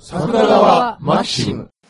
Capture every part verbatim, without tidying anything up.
桜川マキシム。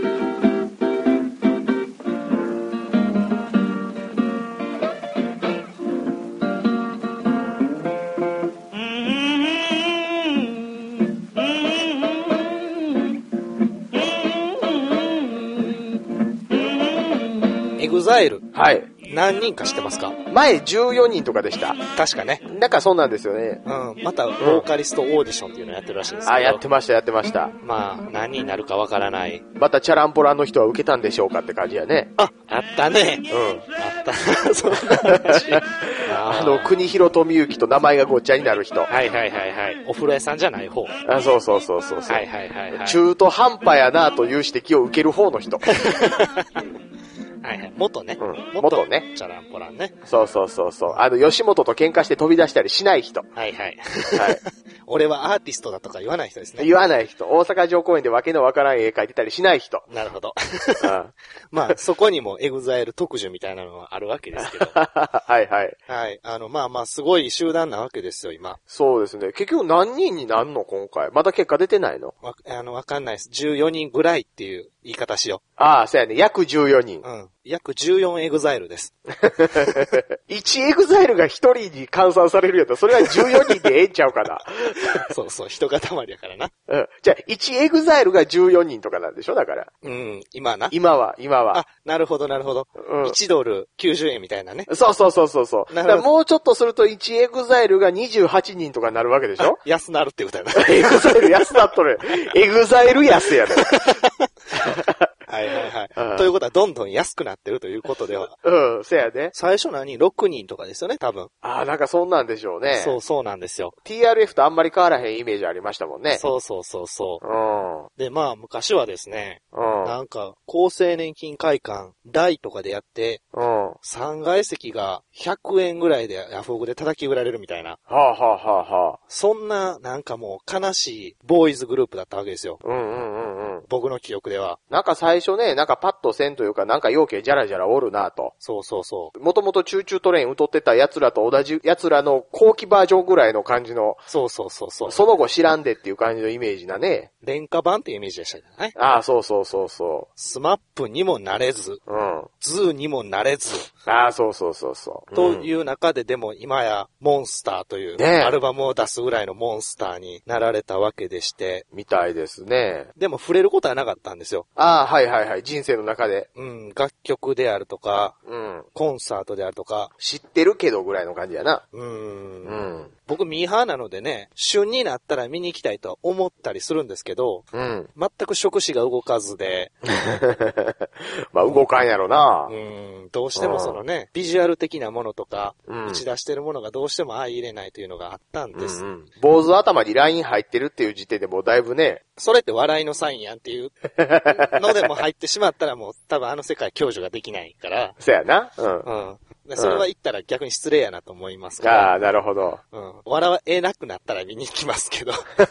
エグザイル。 はい。 何人か知ってますか？ 前じゅうよにんとかでした。 確かね。 なんかそうなんですよね。 うん。また、ボーカリストオーディションっていうのをやってるらしいんですけど。 あ、やってました、やってました。 まあ、何人になるかわからない。 またチャランポランの人は受けたんでしょうかって感じやね。 あ、あったね。 うん。 あったな、そんな話。 あの、国広富之と名前がごっちゃになる人。 はいはいはいはい。お風呂屋さんじゃない方。 あ、そうそうそうそうそう。 はいはいはいはい。 中途半端やなという指摘を受ける方の人。 はいはい。元ね。 うん、 元元ね。 チャランポランね。 そうそうそうそう。あの、吉本と喧嘩して飛び出したりしない人。 はいはい。 はい。 俺はアーティストだとか言わない人ですね。 言わない人。大阪城公園でわけのわからん絵描いてたりしない人。 なるほど。 うん、 まあ、そこにもエグザイル特需みたいなのはあるわけですけど。 はいはい。 はい。あの、まあまあ、すごい集団なわけですよ、今。 そうですね。結局何人になんの今回。まだ結果出てないの？ わ、あの、わかんないです。じゅうよにんぐらいっていう言い方しよう。ああ、そうやね。約じゅうよにん。 うん。約じゅうよんエグザイルです。 いちエグザイルがひとりに換算されるやったら、それはじゅうよにんでええんちゃうかな。 そうそう、人塊やからな。 うん。じゃあ、いちエグザイルがじゅうよにんとかなんでしょだから。 うん、今な。 今は、今は。 あ、なるほどなるほど。うん、いちドルきゅうじゅうえんみたいなね。 そうそうそうそうそう。 なるほど。 だからもうちょっとするといちエグザイルがにじゅうはちにんとかになるわけでしょ？ 安なるってことやな。 エグザイル安なっとる。エグザイル安やね。 はいはいはい。ということはどんどん安くなってるということでは。 うん、せやね。 最初何 ?ろく 人とかですよね、多分。 ああ、なんかそんなんでしょうね。 そうそうなんですよ。 ティーアールエフ とあんまり変わらへんイメージありましたもんね。 そうそうそうそう。 うん。 で、まあ昔はですね、 うん。 なんか、厚生年金会館、大とかでやって、 うん。 さんがい席がひゃくえんぐらいでヤフオクで叩き売られるみたいな。 はあはあはあはあ。 そんな、なんかもう悲しいボーイズグループだったわけですよ。 うんうんうんうん。 僕の記憶では。 なんか最初ね、なんかパッとせんというか、なんか要件じゃらじゃらおるなと。 そうそうそう。 もともとチューチュートレイン歌ってた奴らと同じ奴らの後期バージョンぐらいの感じの。 そうそうそうそう。 その後知らんでっていう感じのイメージだね。 廉価版っていうイメージでしたじゃない？ ああ、そうそうそうそう。 スマップにもなれず、 うん。 ズーにもなれず。 ああ、そうそうそうそう。 という中ででも今やモンスターというアルバムを出すぐらいのモンスターになられたわけでして。 みたいですね。 でも触れることはなかったんですよ。 ああ、はいはいはい。人生の中で。 うん。楽曲であるとか、 うん。 コンサートであるとか。 知ってるけどぐらいの感じやな。 うん。 うん。 僕ミーハーなのでね、旬になったら見に行きたいと思ったりするんですけど、 うん。 全く触手が動かずで。 まあ動かんやろな。 うん。どうしてもそのね、ビジュアル的なものとか、 うん、 打ち出してるものがどうしても相入れないというのがあったんです。 うんうん、坊主頭にライン入ってるっていう時点でもうだいぶね。 それって笑いのサインやんっていうのでも入ってしまったらもう多分あの世界享受ができないから。 そうやな。うん。 うんそれは言ったら逆に失礼やなと思いますから。 ああ、なるほど。 うん。笑えなくなったら見に行きますけど。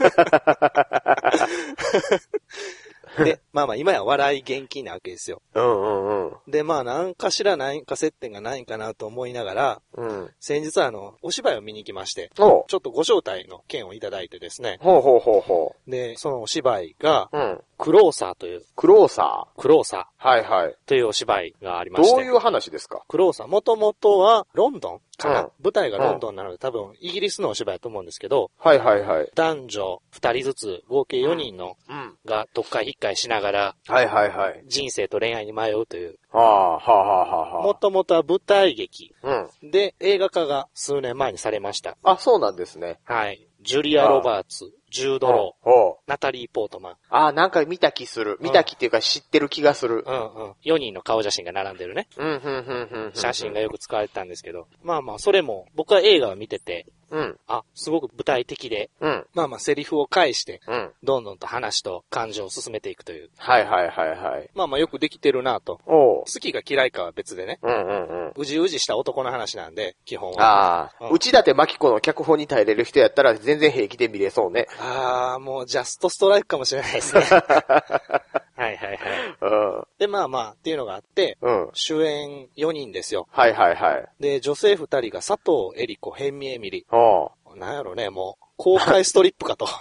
で、まあまあ今や笑い厳禁なわけですよ。 うんうんうん。 で、まあ何かしら何か接点がないかなと思いながら、うん、先日あの、お芝居を見に行きまして、ちょっとご招待の件をいただいてですね。 ほうほうほうほう。 で、そのお芝居が、うん、クローサーという。 クローサークローサーはいはい。 というお芝居がありまして。 どういう話ですか？ クローサー。もともとはロンドンかな、うん、舞台がロンドンなので、多分イギリスのお芝居だと思うんですけど。 はいはいはい。 男女ふたりずつ合計よにんの、うん、が特会引っかいしながら。 はいはいはい。 人生と恋愛に迷うという。 はあ、はあはあはあ。 もともとは舞台劇。 うん。 で、映画化が数年前にされました。 あ、そうなんですね。 はい。ジュリア・ロバーツ、ジュード・ロー、ナタリー・ポートマン。 あ、なんか見た気する。見た気っていうか知ってる気がする。 うんうん。よにんの顔写真が並んでるね。 うん、うん、うん、うん。 写真がよく使われてたんですけど。まあまあ、それも、僕は映画を見てて、うん。あ、すごく舞台的で、うん。まあまあ、セリフを返して、うん。どんどんと話と感情を進めていくという。 はいはいはいはい。 まあまあ、よくできてるなと。 おう。 好きが嫌いかは別でね。 うんうんうん。 うじうじした男の話なんで、基本は。 ああ、うん。内館真紀子の脚本に耐えれる人やったら全然平気で見れそうね。 ああ、もうジャストストライクかもしれないですね。はいはいはい。うん。で、まあまあ、っていうのがあって、うん。主演よにんですよ。 はいはいはい。 で、女性ふたりが佐藤恵里子、辺見えみり。 おう。 なんやろね、もう、 公開ストリップかと。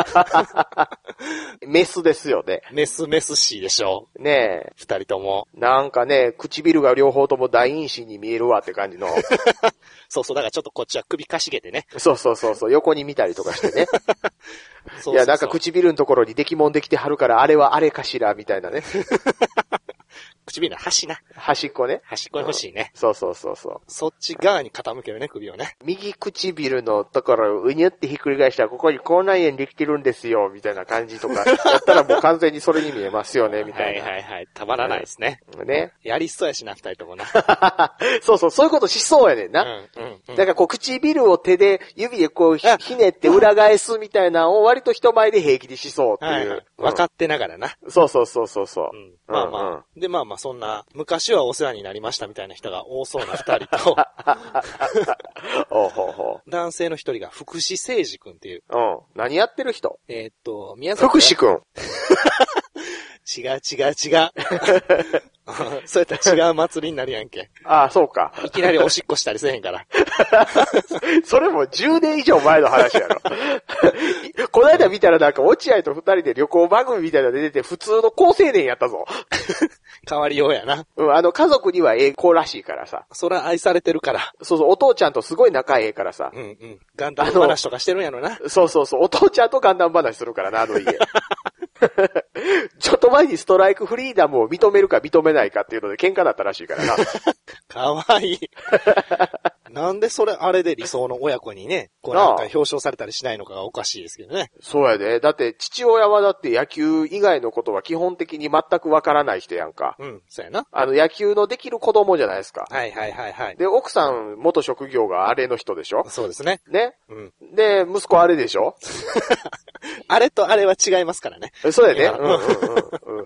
メスですよね。 メスメスシーでしょ。 ねえ。 二人とも。 なんかね、唇が両方とも大陰唇に見えるわって感じの。 そうそう、だからちょっとこっちは首かしげてね。 そうそうそうそう、横に見たりとかしてね。そうそうそう、いや、なんか唇のところに出来もんできてはるから、あれはあれかしら、みたいなね。 唇の端な。 端っこね。 端っこに欲しいね、 うん。そうそうそうそう。 そっち側に傾けるね、首をね。 右唇のところをうにゅってひっくり返したら、ここに口内炎できてるんですよ、みたいな感じとか。やったらもう完全にそれに見えますよね、みたいな。 はいはいはい。たまらないですね。 ね。 やりそうやしな、二人ともな。 そうそう、そういうことしそうやねんな。うんうんうん、だからこう、唇を手で、指でこうひ、ひねって裏返すみたいなのを割と人前で平気でしそうっていう。はいはい、 分かってながらな。 そうそうそうそうそう、 うん。まあまあ、うんうん。で、まあまあ、そんな、昔はお世話になりましたみたいな人が多そうな二人と、 おうほうほう、 男性の一人が福士誠治くんっていう。 うん。何やってる人？ えー、っと、宮崎。 福士くん。 違う違う違う。そうやったら違う祭りになるやんけ。 ああ、そうか。 いきなりおしっこしたりせへんから。 それもじゅうねん以上前の話やろ。この間見たらなんか落合と二人で旅行番組みたいなの出てて普通の高青年やったぞ。 変わりようやな。 うん、あの家族にはええ子らしいからさ。 そら愛されてるから。そうそう、お父ちゃんとすごい仲ええからさ。 うんうん。ガンダム話とかしてるんやろな。 そうそうそう、お父ちゃんとガンダム話するからな、あの家。ちょっと前にストライクフリーダムを認めるか認めないかっていうので喧嘩だったらしいからな。 かわいい。なんでそれ、あれで理想の親子にね、こうなんか表彰されたりしないのかがおかしいですけどね。 そうやで。だって父親はだって野球以外のことは基本的に全くわからない人やんか。 うん、そうやな。 あの野球のできる子供じゃないですか。 はいはいはいはい。 で、奥さん元職業があれの人でしょ？ そうですね。 ね。うん。で、息子あれでしょ？ あれとあれは違いますからね。 そうやね。うんうんうんうん。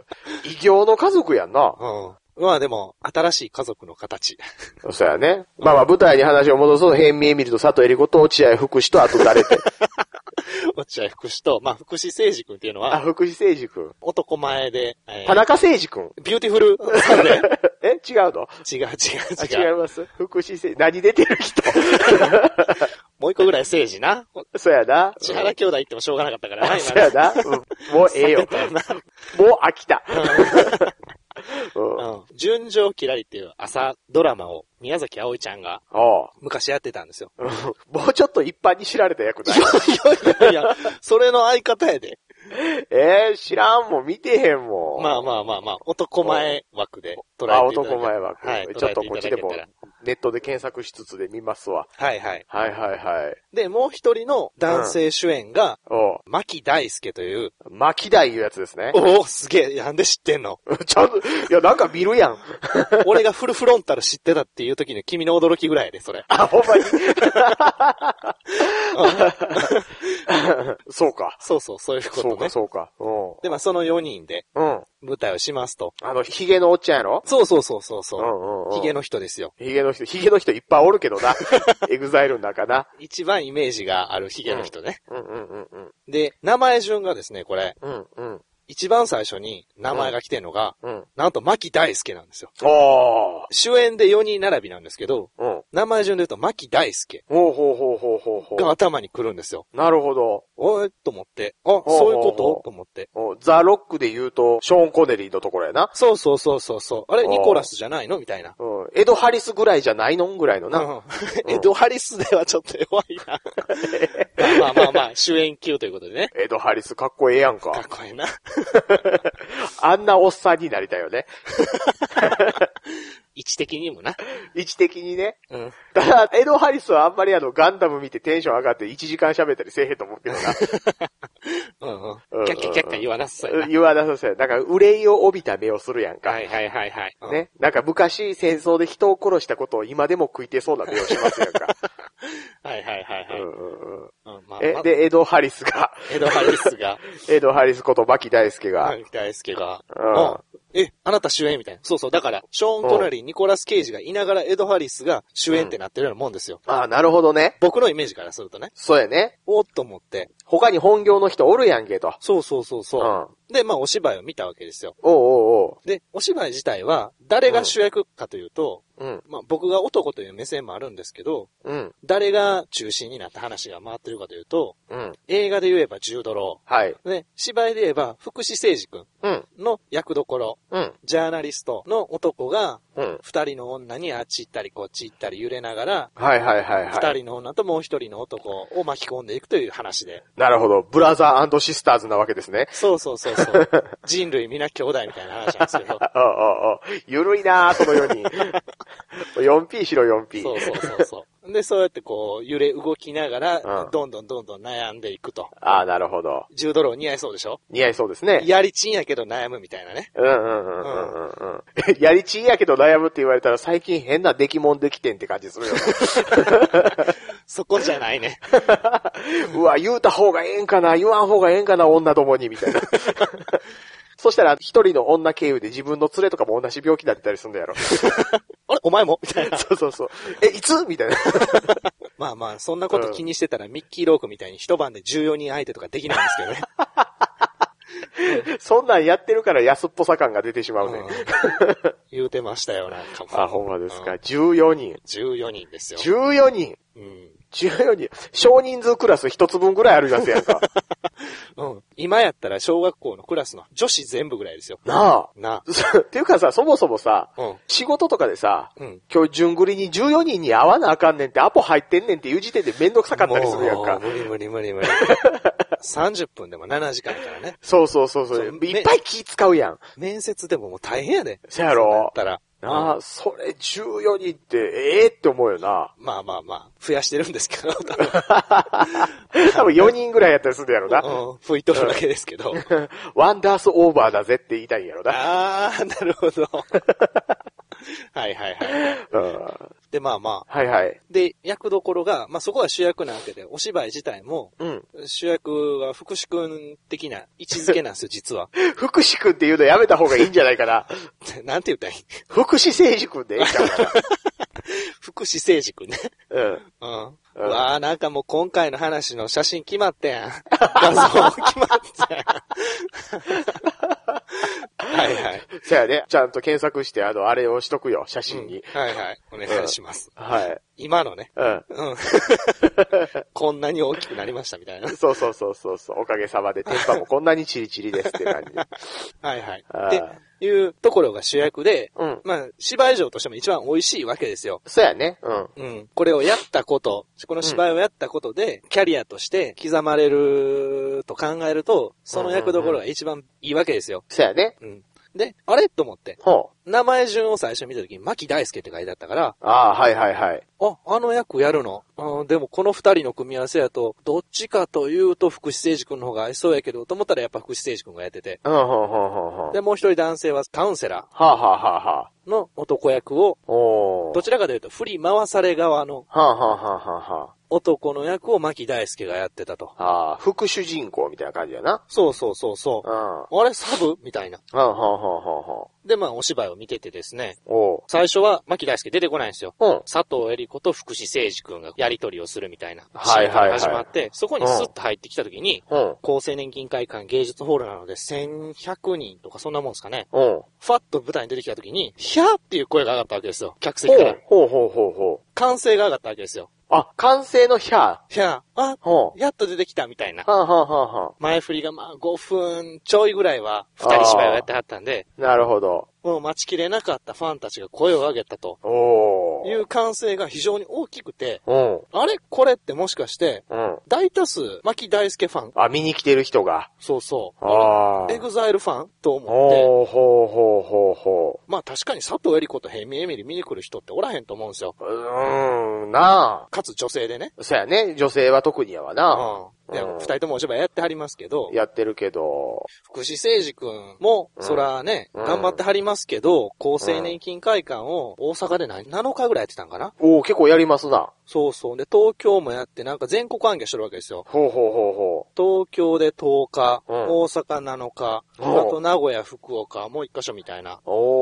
異形の家族やんな。 うん。まあでも、新しい家族の形。 そうやね。まあまあ舞台に話を戻すと、平見え見ると佐藤恵理子と落合福士とあと誰って。 落合福士と、まあ福士誠治君っていうのは。 あ、福士誠治君。 男前で。 えー、田中誠治君。 ビューティフルさんで。 え違うの？ 違う違う違う。違います？福士誠治。何出てる人？ もう一個ぐらい誠治な。 そうやな。 千原兄弟言ってもしょうがなかったからな。 そうやな。うん、もうええよ。もう飽きた。 うん、純情キラリっていう朝ドラマを宮崎あおいちゃんが昔やってたんですよ。 もうちょっと一般に知られた役だよ。 いやいやいや、それの相方やで。 えー、知らんもん、見てへんもん。 まあまあまあまあ、男前枠で捉えていただけたら。あ、 男前枠。はい。ちょっとこっちでもネットで検索しつつで見ますわ。 はいはい。 はいはいはい。 で、もう一人の男性主演が、うん、牧大輔という。 牧大いうやつですね。 おお、すげえ。なんで知ってんの？ ちゃんと、いや、なんか見るやん。 俺がフルフロンタル知ってたっていう時に君の驚きぐらいやで、それ。 あ、ほんまに。そうか。 そうそう、そういうことね。 そうか、そうか。うん。 で、まあ、そのよにんで、うん。舞台をしますと。 あの、ヒゲのおっちゃんやろ？ そうそうそうそうそう。 うんうんうん。 ヒゲの人ですよ。 ヒゲの人、ヒゲの人いっぱいおるけどな。エグザイルの中な。 一番イメージがあるヒゲの人ね。 うんうんうんうん。 で、名前順がですね、これ。 うんうん。 一番最初に名前が来てるのが、うん、なんと牧大輔なんですよ。 ああ。 主演でよにん並びなんですけど、うん、名前順で言うと牧大輔。 ほうほうほうほうほうほう。 が頭に来るんですよ。 なるほど。 おいと思って。あ、そういうことと思って。 ザ・ロックで言うと、ショーン・コネリーのところやな。 そうそうそうそうそう。あれ、ニコラスじゃないのみたいな。 うん。エド・ハリスぐらいじゃないのぐらいのな。うん、 エド・ハリスではちょっと弱いな。まあまあまあまあ、主演級ということでね。 エド・ハリスかっこええやんか。 かっこええな。 あんなおっさんになりたいよね。 位置的にもな。 位置的にね。うん。ただ、エド・ハリスはあんまりあの、ガンダム見てテンション上がっていちじかん喋ったりせえへんと思うけどな。 うんうん。キャッキャッキャッキャ言わなさそうやな。 言わなさそうや。なんか、憂いを帯びた目をするやんか。 はいはいはいはい。 うん、ね。なんか昔戦争で人を殺したことを今でも食いてそうな目をしますやんか。 はいはいはいはい。うんうんうん。 うんまあ、え、で、エド・ハリスが。 エド・ハリスが。 エド・ハリスこと牧大輔が。 牧大輔が。うん。え、あなた主演みたいな。そうそう。だから、ショーン・コネリー、ニコラス・ケイジがいながらエド・ハリスが主演ってなってるようなもんですよ。 うん、ああ、なるほどね。 僕のイメージからするとね。 そうやね。 おっと思って。 他に本業の人おるやんけと。 そうそうそうそう。 で、まあお芝居を見たわけですよ。 おうおうおう。 で、お芝居自体は誰が主役かというと、 うん。 まあ僕が男という目線もあるんですけど、うん。誰が中心になった話が回ってるかというと、うん。映画で言えばジュードロー。はい。で、芝居で言えば福士誠二君の役どころ、うん。ジャーナリストの男が、うん。二人の女にあっち行ったりこっち行ったり揺れながら、はいはいはいはい。二人の女ともう一人の男を巻き込んでいくという話で。 なるほど。ブラザー&シスターズなわけですね。 そうそうそうそう。人類皆兄弟みたいな話なんですけど。ああああ。ゆるいなぁ、そのように。よんピー しろ よんピー。 そうそうそうそう。で、そうやってこう、揺れ動きながら、うん、どんどんどんどん悩んでいくと。 ああ、なるほど。 ジュードロー似合いそうでしょ？ 似合いそうですね。 やりちんやけど悩むみたいなね。 うんうんうんうんうんうん。やりちんやけど悩むって言われたら最近変な出来もんできてんって感じするよね。 そこじゃないね。 うわ、言うた方がええんかな、言わん方がええんかな、女どもに、みたいな。そしたら、一人の女経由で自分の連れとかも同じ病気だったりするんだやろ。 あれお前もみたいな。 そうそうそう。え、いつみたいな。 まあまあ、そんなこと気にしてたら、うん、ミッキーロークみたいに一晩でじゅうよにん相手とかできないんですけどね。 そんなんやってるから安っぽさ感が出てしまうね。うん、 言うてましたよ、なんか。 あ、ほんまですか。うん、じゅうよにん。 じゅうよにんですよ。 じゅうよにん。うん。じゅうよにん。少人数クラス一つ分ぐらいあるやつやんか。 うん。今やったら小学校のクラスの女子全部ぐらいですよ。 なあ。 なあ。 っていうかさ、そもそもさ、うん、仕事とかでさ、うん、今日順繰りにじゅうよにんに会わなあかんねんってアポ入ってんねんっていう時点でめんどくさかったりするやんか。 無理無理無理無理。さんじゅっぷんでもななじかんからね。 そうそうそうそう。いっぱい気使うやん。 面接でももう大変やで。 そやろ。 だったら。 なあ、うん、それじゅうよにんってええー、って思うよな。 まあまあまあ、増やしてるんですけど、多分。 多分よにんぐらいやったりするんやろな。 うん、吹いとるだけですけど。 ワンダースオーバーだぜって言いたいんやろな。 あー、なるほど。はいはいはい。うん、で、まあまあ。 はいはい。 で、役どころが、まあそこは主役なわけで、お芝居自体も、うん、主役は福士くん的な位置づけなんですよ、実は。 福士くんって言うのやめた方がいいんじゃないかな。 なんて言ったらいい？ 福士誠治くんでいいかな。 福士誠治くんね。うん。うん。うわぁ、なんかもう今回の話の写真決まったやん。画像決まったやん。はいはい。 そやね。ちゃんと検索して、あの、あれをしとくよ、写真に。 うん、はいはい。お願いします。 うん、はい。 今のね。うん。うん。こんなに大きくなりましたみたいな。 そうそうそうそうそう。おかげさまで、テンパもこんなにチリチリですって感じ。 はいはい。で、いうところが主役で、うん、まあ、芝居上としても一番美味しいわけですよ。 そうやね。うん。 うん。これをやったこと、この芝居をやったことで、キャリアとして刻まれると考えると、その役どころが一番いいわけですよ。 そうやね。 うん。で、あれと思って。ほう。名前順を最初見たときに、牧大輔って書いてあったから。 ああ、はいはいはい。 あ、あの役やるの。あでもこの二人の組み合わせやと、どっちかというと福士誠治君の方が合いそうやけど、と思ったらやっぱ福士誠治君がやってて。うん、ほうほうほうほう。で、もう一人男性はカウンセラー。はあ、はあははあ、の男役を、おどちらかというと振り回され側の、はあはあはあはあ、男の役を牧大輔がやってたと。 ああ、副主人公みたいな感じやな。 そうそうそうそう。うん、あれサブみたいな。はあはあはあはあ、で、まあ、お芝居を見ててですね。お最初は牧大輔出てこないんですよ。うん、佐藤恵里子と福士誠治君がやりとりをするみたいなシーンから始まって、はいはいはい、そこにスッと入ってきたときに、うん、厚生年金会館芸術ホールなのでせんひゃくにんとかそんなもんですかね。うん、ファッと舞台に出てきたときに、ヒャーっていう声が上がったわけですよ。客席から。ほうほうほうほう。歓声が上がったわけですよ。 あ、歓声のヒャー。 ヒャー。あ、やっと出てきたみたいな。はあはあはあ、前振りがまあごふんちょいぐらいは二人芝居をやってはったんで。 なるほど。 もう待ちきれなかったファンたちが声を上げたと。おいう歓声が非常に大きくて。あれこれってもしかして、うん、大多数、牧大輔ファン。 あ、見に来てる人が。 そうそう。あエグザイルファンと思って。ほうほうほうほうほう。まあ確かに佐藤恵里子とヘミエミリ見に来る人っておらへんと思うんですよ。うーん、なあ。 かつ女性でね。 そうやね。女性は特にやわな。 うん。で、うん、二人ともお芝居やってはりますけど。 やってるけど。 福士誠治君も、うん、そらね、うん、頑張ってはりますけど、厚生年金会館を大阪で何、なのかぐらいやってたんかな。 おー、結構やりますな。 そうそう。で、東京もやってなんか全国暗記してるわけですよ。 ほうほうほうほう。 東京でとおか、うん、大阪なのか、あと名古屋、福岡、もう一箇所みたいな。 おー、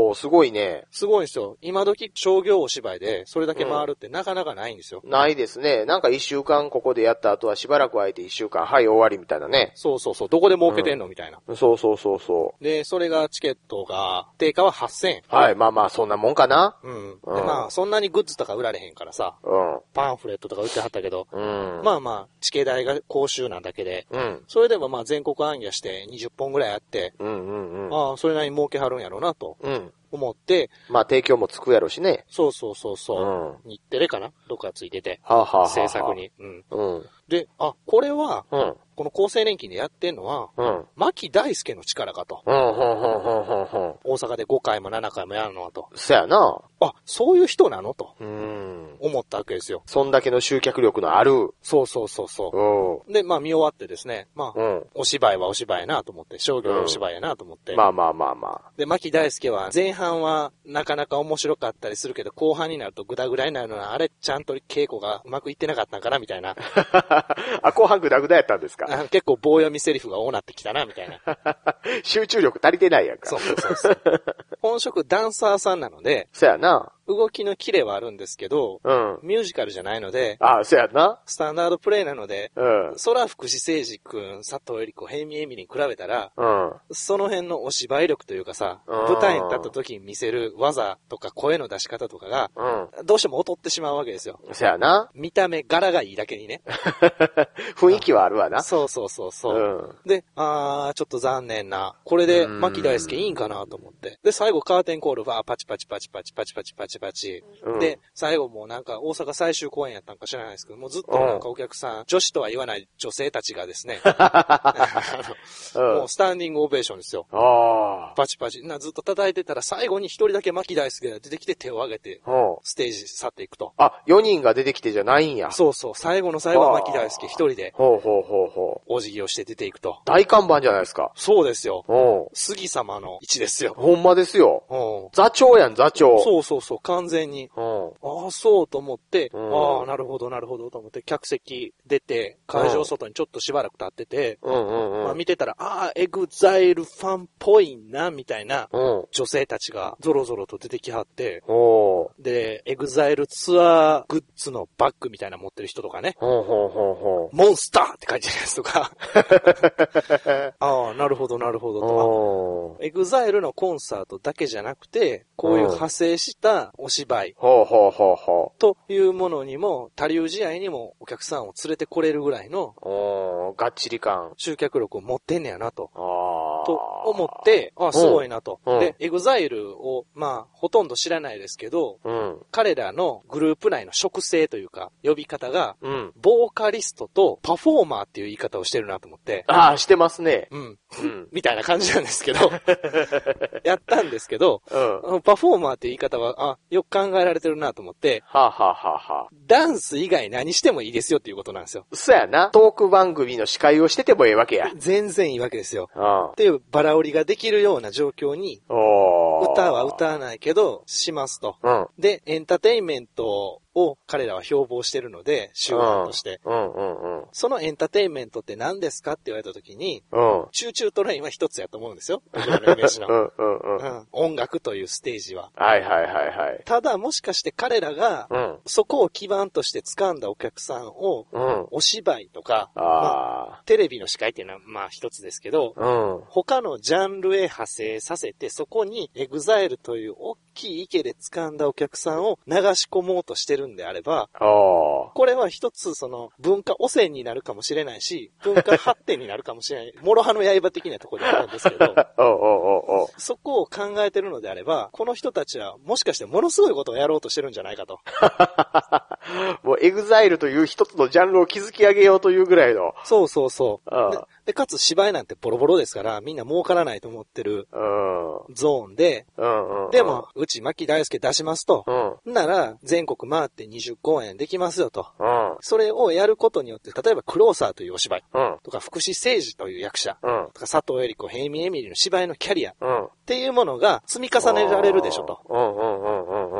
おー、すごいね。 すごいんですよ。今時商業お芝居でそれだけ回るってなかなかないんですよ。 うん、ないですね。なんか一週間ここでやった後はしばらく空いて一週間、はい、終わりみたいなね。 そうそうそう。どこで儲けてんの、うん、みたいな。 そうそうそうそう。 で、それがチケットが、定価ははっせんえん。 はい、まあまあ、そんなもんかな。 うん。で、まあ、そんなにグッズとか売られへんからさ。うん。パンフレットとか売ってはったけど。うん。まあまあ、チケ代が公衆なんだけで。うん。それでもまあ、全国行脚してにじゅっぽんぐらいあって。うんうんうん。ああ、それなりに儲けはるんやろうなと。うん。思って。 まあ、提供もつくやろしね。 そうそうそうそう。うん。日テレかなどっかついてて。はあ、はあはあ、制作に。うん。うん。で、あ、これは、うん。この厚生年金でやってんのは、うん。牧大輔の力かと。うん、うん、うん、うん、うん。大阪でごかいもななかいもやるのはと。 そやな。 あ、そういう人なのと。うん。思ったわけですよ。 そんだけの集客力のある。 そうそうそうそう。うん。で、まあ見終わってですね。まあ、うん、お芝居はお芝居やなと思って、商業のお芝居やなと思って。 うん、まあまあまあまあ。 で、牧大輔は前半はなかなか面白かったりするけど、後半になるとグダグダになるのは、あれちゃんと稽古がうまくいってなかったんかなみたいな。 あ、後半グダグダやったんですか？ 結構棒読みセリフが多なってきたな、みたいな。 集中力足りてないやんか。 そうそうそうそう。本職ダンサーさんなので、 そやな。 動きのキレはあるんですけど、うん、ミュージカルじゃないので、 ああ、そやな。 スタンダードプレイなので、うん、空福士誠二くん、佐藤恵理子、ヘイミエミリに比べたら、うん、その辺のお芝居力というかさ、うん、舞台に立った時に見せる技とか声の出し方とかが、うん、どうしても劣ってしまうわけですよ。 そやな。 見た目、柄がいいだけにね。 雰囲気はあるわな。 そうそうそうそう。うん、で、あー、ちょっと残念な。これで、牧大輔いいんかなと思って。で、最後カーテンコール、わー、パチパチパチパチパチパチパチパチ。うん、で、最後もうなんか大阪最終公演やったんか知らないですけど、もうずっとなんかお客さん、うん、女子とは言わない女性たちがですね、もうスタンディングオベーションですよ。パチパチ。なずっと叩いてたら最後に一人だけ牧大輔が出てきて手を挙げて、ステージ去っていくと。 あ、よにんが出てきてじゃないんや。 そうそう。最後の最後は牧大輔一人で、ほうほうほうほう。お辞儀をして出ていくと。 大看板じゃないですか。 そうですよ。杉様の位置ですよ。 ほんまですよ。座長やん、座長。 そうそうそう。完全に。ああ、そうと思って、うん、ああ、なるほど、なるほどと思って、客席出て、会場外にちょっとしばらく立ってて、うんうんうんまあ、見てたら、ああ、エグザイルファンっぽいな、みたいな、女性たちがゾロゾロと出てきはって、うん、で、エグザイルツアーグッズのバッグみたいな持ってる人とかね、うんうんうんうん、モンスターって書いてるやつとか、ああ、なるほど、なるほどと。エグザイルのコンサートだけじゃなくて、こういう派生したお芝居、ほうほうほうほうというものにも、他流試合にもお客さんを連れてこれるぐらいの、 おー、がっちり感。 集客力を持ってんねやなと。あと思って、あ、すごいなと。で、エグザイルを、まあ、ほとんど知らないですけど、うん、彼らのグループ内の属性というか、呼び方が、うん、ボーカリストとパフォーマーっていう言い方をしてるなと思って。 ああ、してますね。 うん。うん、みたいな感じなんですけど、やったんですけど、うん、パフォーマーっていう言い方は、あ、よく考えられてるなと思って、はあ、はあははあ、ダンス以外何してもいいですよっていうことなんですよ。 そうやな。トーク番組の司会をしててもいいわけや。 全然いいわけですよ。うん、っていうバラ売りができるような状況に、歌は歌わないけど、しますと。うん、で、エンターテインメントを彼らは標榜してるので、集団として、うんうんうん。そのエンターテインメントって何ですかって言われたときに、うん、チューチュートレインは一つやと思うんですよ。僕らのイメージの、うんうんうんうん。音楽というステージは。 はいはいはいはい。 ただもしかして彼らが、うん、そこを基盤として掴んだお客さんを、うん、お芝居とか、あまあ、テレビの司会っていうのはまあ一つですけど、うん、他のジャンルへ派生させて、そこにエグザイルという大きい池で掴んだお客さんを流し込もうとしてるんであれば、これは一つその文化汚染になるかもしれないし、文化発展になるかもしれない。諸刃の刃的なところであるんですけど、おうおうおうおうそこを考えてるのであれば、この人たちはもしかしてものすごいことをやろうとしてるんじゃないかと。 もうエグザイルという一つのジャンルを築き上げようというぐらいの。 そうそうそう。で, で、かつ芝居なんてボロボロですから、みんな儲からないと思ってるゾーンで、うんうんうん、でも、うち牧大輔出しますと。うん、なら、全国回ってにじゅっこうえんできますよと。うん、それをやることによって、例えばクローサーというお芝居、うん、とか福士誠二という役者、うん、とか佐藤恵理子、ヘイミエミリの芝居のキャリア、うん、っていうものが積み重ねられるでしょと。うんうんうんうんうんうん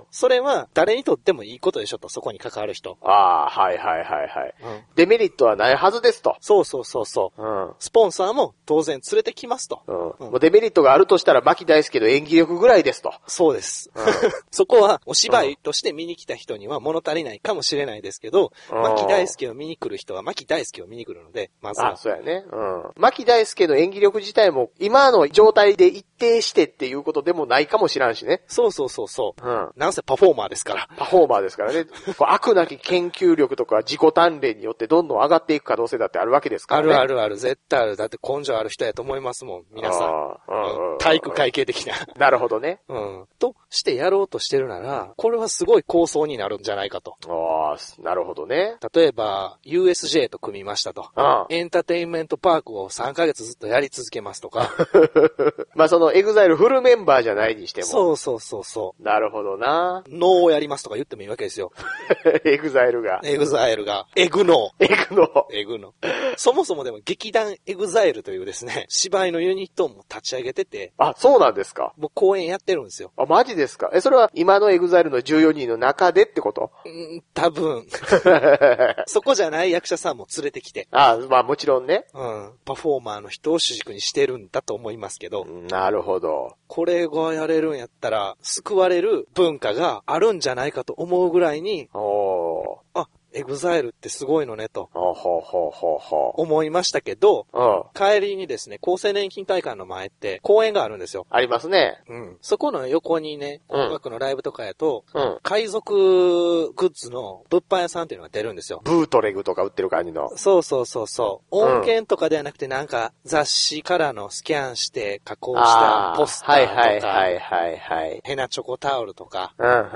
それは誰にとってもいいことでしょと、そこに関わる人。 ああ、はいはいはいはい、うん。デメリットはないはずですと。 そうそうそうそう。うん、スポンサーも当然連れてきますと。 うんうん、もうデメリットがあるとしたら、牧大輔の演技力ぐらいですと。 そうです。うん、そこはお芝居として見に来た人には物足りないかもしれないですけど、うん、牧大輔を見に来る人は牧大輔を見に来るので、まずは。 あ、そうやね。うん。牧大輔の演技力自体も今の状態で一定してっていうことでもないかもしらんしね。 そうそうそうそう。うん。なんせパフォーマーですから。 パフォーマーですからね。こう悪なき研究力とか自己鍛錬によってどんどん上がっていく可能性だってあるわけですからね。 あるあるある。絶対ある。だって根性ある人やと思いますもん。皆さん。うん、体育会系的な。 なるほどね。 うん。としてやろうとしてるなら、これはすごい構想になるんじゃないかと。 ああ、なるほどね。 例えば、ユーエスジェー と組みましたと。ああエンターテインメントパークをさんかげつずっとやり続けますとか。 まあそのエグザイルフルメンバーじゃないにしても。 そうそうそうそう。 なるほどな。 ノーをやりますとか言ってもいいわけですよ。 エグザイルが。 エグザイルが。エグノー。 エグノー。 エグノー。そもそもでも劇団エグザイルというですね、芝居のユニットも立ち上げてて。 あ、そうなんですか。 もう公演やってるんですよ。 あ、マジですか。え、それは今のエグザイルのじゅうよにんの中でってこと？ うん、多分。そこじゃない役者さんも連れてきて。 あ、まあもちろんね。 うん。パフォーマーの人を主軸にしてるんだと思いますけど。 なるほど。 これがやれるんやったら、救われる文化があるんじゃないかと思うぐらいに、おー。あ、エグザイルってすごいのねと思いましたけど、帰りにですね、厚生年金会館の前って公園があるんですよ。 ありますね。 うん。そこの横にね、音楽のライブとかやと、うん、海賊グッズの物販屋さんっていうのが出るんですよ。 ブートレグとか売ってる感じの。 そうそうそうそう。音源とかではなくてなんか雑誌からのスキャンして加工したポスターとか、はいはいはいはい。ヘナチョコタオルとか、うん、うん、うん、うん、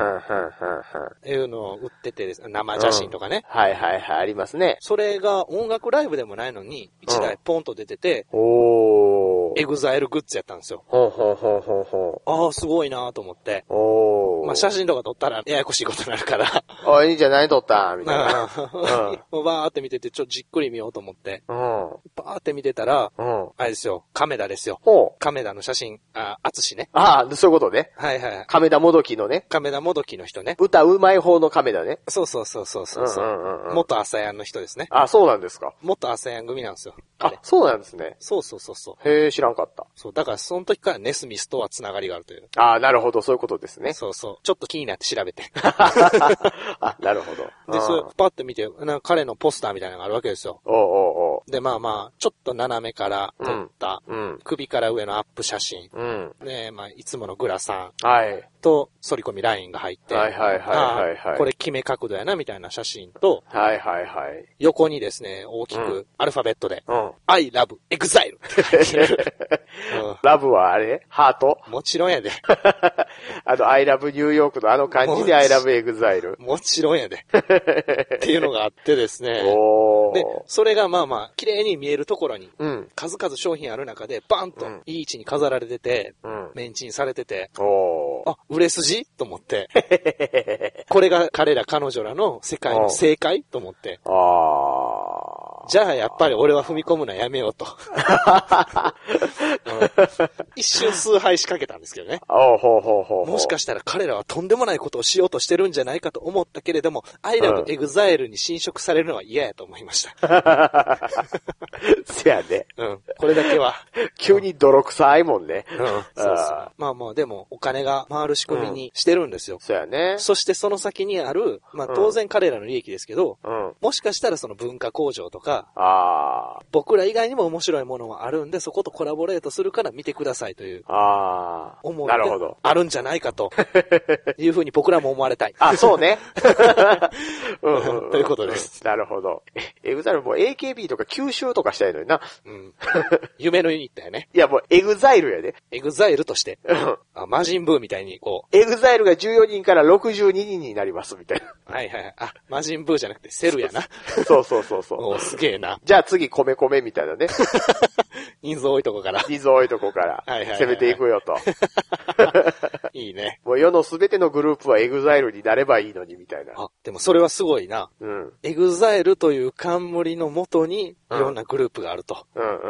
いうのを売っててです、生写真とかね。 うん、はいはいはい、ありますね。 それが音楽ライブでもないのに、一台ポンと出てて、 うん、おー。 エグザイルグッズやったんですよ。 ほうほうほうほうほう。ああ、すごいなと思って。 おー。 まあ写真とか撮ったらややこしいことになるから。 あ、いいんじゃない撮ったみたいな。 うん。バーって見てて、ちょっとじっくり見ようと思って。うん。バーって見てたら、うん。あれですよ、亀田ですよ。ほう。亀田の写真、あ、あつしね。 ああ、そういうことね。 はいはい。 亀田もどきのね。 亀田もどきの人ね。 歌うまい方の亀田ね。 そうそうそうそうそう。うんうんうん、元アサヤンの人ですね。 あ、そうなんですか。 元アサヤン組なんですよ。 あ、そうなんですね。 そうそうそうそう。 へえ、知らんかった。 そう、だからその時からネスミスとはつながりがあるという。 ああ、なるほど、そういうことですね。 そうそう。ちょっと気になって調べて。 あ、なるほど。 で、それ、パッと見て、なんか彼のポスターみたいなのがあるわけですよ。 おうおうおう。で、まあまあ、ちょっと斜めから撮った、うん、首から上のアップ写真。うん、で、まあ、いつものグラサン。はい。と、反り込みラインが入って。はいはいはいはいはい。これ決め角度やな、みたいな写真と。 はいはいはい。 横にですね、大きく、アルファベットで、うん、I love exile って書いてる。 うん、ラブはあれハートもちろんやで。 あの、I love ニューヨークのあの感じで I love exile。 もちろんやで。っていうのがあってですね。おで、それがまあまあ、綺麗に見えるところに、うん、数々商品ある中で、バンといい位置に飾られてて、うん、メンチンされてて、おあ、売れ筋と思って。これが彼ら彼女らの世界の正解と思って。あじゃあやっぱり俺は踏み込むのはやめようと。うん、一瞬崇拝しかけたんですけどね。ほうほうほうほうもしかしたら彼らはとんでもないことをしようとしてるんじゃないかと思ったけれども、I love exile に侵食されるのは嫌やと思いました。 せやね。 うん。これだけは。 急に泥臭いもんね。うん。そうそう。まあまあでもお金が回る仕組みにしてるんですよ。 そうやね。 そしてその先にある、まあ当然彼らの利益ですけど、うん、もしかしたらその文化工場とか、あ僕ら以外にも面白いものはあるんで、そことコラボレートするから見てくださいという、あ思いがあるんじゃないかというふうに僕らも思われたい。 あ、そうね。 うんうんうん、ということです。 なるほど。エグザイルも エーケービー とか吸収とかしたいのにな。うん、 夢のユニットやね。 いやもうエグザイルやで。 エグザイルとして。あ魔人ブーみたいにこう。エグザイルがじゅうよにんからろくじゅうににんになりますみたいな。 はいはい。あ、魔人ブーじゃなくてセルやな。 そうそうそうそう。 おすげえな。 じゃあ次米米みたいなね。 人数多いとこから。 人数多いとこから。はいはいはいはい。攻めていくよと。 いいね。 もう世のすべてのグループはエグザイルになればいいのにみたいな。 あ、でもそれはすごいな。うん。エグザイルという冠のもとに、いろんなグループがあると。うんうんうん。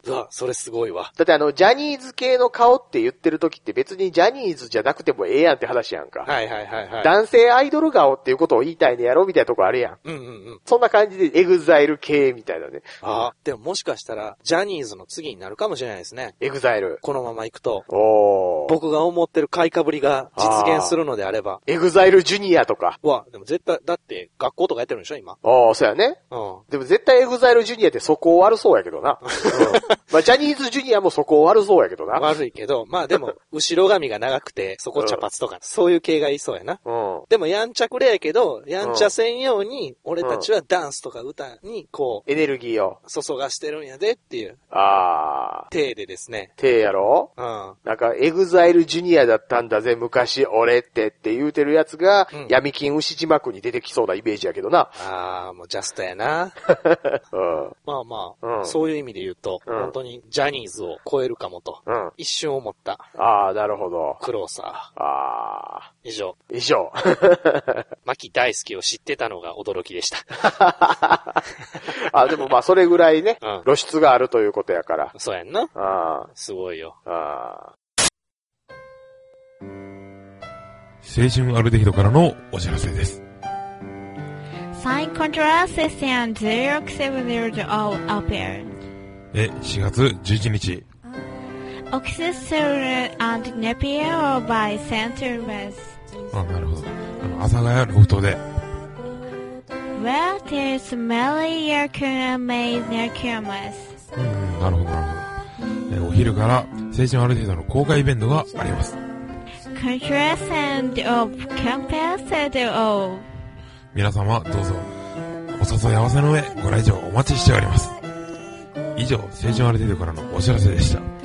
うわ、それすごいわ。 だってあの、ジャニーズ系の顔って言ってる時って別にジャニーズじゃなくてもええやんって話やんか。 はいはいはいはい。 男性アイドル顔っていうことを言いたいねやろみたいなとこあるやん。うんうんうん。そんな感じでエグザイル系みたいなね。 ああ、でももしかしたら、ジャニーズの次になるかもしれないですね。 エグザイル。 このまま行くと。おー。僕が思ってる買いかぶりが実現するのであれば。 エグザイルジュニアとか。 わ、でも絶対、だって学校とかやってるんでしょ今。 ああ、そうやね。うん。でも絶対エグザイルジュニアってそこ悪そうやけどな。うん、まあジャニーズジュニアもそこ悪そうやけどな。 悪いけど、まあでも、後ろ髪が長くて、そこ茶髪とか、うん、そういう系がいそうやな。うん。でもやんちゃくれやけど、やんちゃ専用に、俺たちはダンスとか歌に、こう、エネルギーを注がしてるんやでっていう。ああ。体でですね。 体やろ？うん。なんか、エグザイルジュニアだったんだぜ、昔、俺ってって言うてるやつが、うん、闇金牛島区に出てきそうなイメージやけどな。 ああ、もうジャストやな。うん、まあまあ、うん、そういう意味で言うと、うん、本当にジャニーズを超えるかもと、うん、一瞬思った。 ああ、なるほど。 クローサー。ああ。以上。 以上。 牧大輔を知ってたのが驚きでした。 あ、でもまあそれぐらいね、うん、露出があるということやから。 そうやんな。ああ。すごいよ。ああ。 青春アルデヒドからのお知らせです。 サインコントラステションゼロろくセブンゼロをアペア。 え、しがつじゅういちにち。 オキシステル&ネピアを by センターメス。 あ、なるほど。あの、阿佐ヶ谷ロフトで。 Where there's Melly Yakuna made near cameras。 うん、なるほど、なるほど。え、お昼から青春アルデヒドの公開イベントがあります。 Contrast and of Compassed of。 皆様どうぞお誘い合わせの上ご来場お待ちしております。以上、青春アルデヒドからのお知らせでした。